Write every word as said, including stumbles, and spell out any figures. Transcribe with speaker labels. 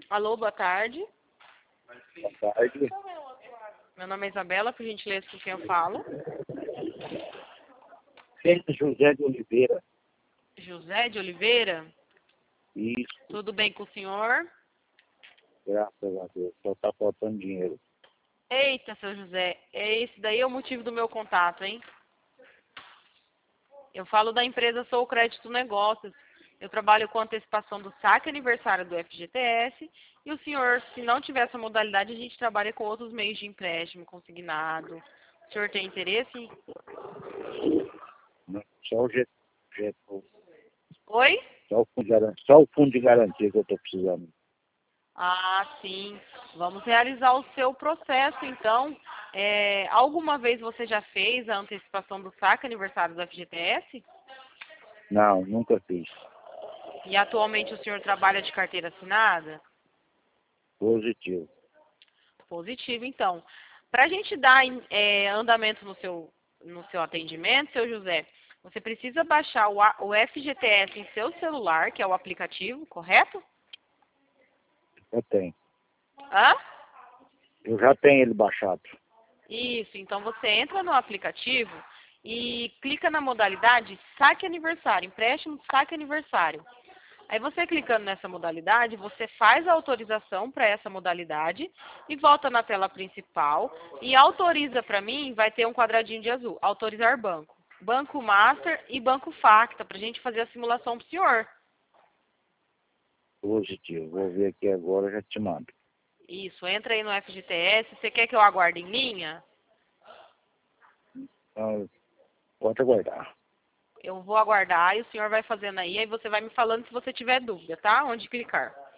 Speaker 1: Alô, boa tarde.
Speaker 2: Boa tarde.
Speaker 1: Meu nome é Isabela, por gentileza, com quem eu falo?
Speaker 2: Pedro José de Oliveira.
Speaker 1: José de Oliveira.
Speaker 2: Isso,
Speaker 1: Tudo bem com o senhor?
Speaker 2: graças a Deus. Só tá faltando dinheiro.
Speaker 1: Eita, seu José, esse daí é o motivo do meu contato, hein? Eu falo da empresa Sou Crédito Negócios. Eu trabalho com antecipação do saque aniversário do F G T S. E o senhor, se não tiver essa modalidade, a gente trabalha com outros meios de empréstimo, consignado. O senhor tem interesse?
Speaker 2: Não, só o G, G,
Speaker 1: Oi?
Speaker 2: só o fundo de garantia, só o fundo de garantia que eu tô precisando.
Speaker 1: Ah, sim. Vamos realizar o seu processo, então. É, alguma vez você já fez a antecipação do saque aniversário do F G T S?
Speaker 2: Não, nunca fiz.
Speaker 1: E atualmente o senhor trabalha de carteira assinada?
Speaker 2: Positivo.
Speaker 1: Positivo, então. Para a gente dar é, andamento no seu, no seu atendimento, seu José, você precisa baixar o, A- o F G T S em seu celular, que é o aplicativo, correto?
Speaker 2: Eu tenho.
Speaker 1: Hã?
Speaker 2: Eu já tenho ele baixado.
Speaker 1: Isso, então você entra no aplicativo e clica na modalidade saque aniversário, empréstimo saque aniversário. Aí você clicando nessa modalidade, você faz a autorização para essa modalidade e volta na tela principal e autoriza para mim, vai ter um quadradinho de azul, autorizar banco. Banco Master e Banco Facta, para a gente fazer a simulação para o senhor.
Speaker 2: Positivo. Vou ver aqui agora, já te mando.
Speaker 1: Isso, entra aí no F G T S, você quer que eu aguarde em linha?
Speaker 2: Então, pode aguardar.
Speaker 1: Eu vou aguardar e o senhor vai fazendo aí, aí você vai me falando se você tiver dúvida, tá? Onde clicar.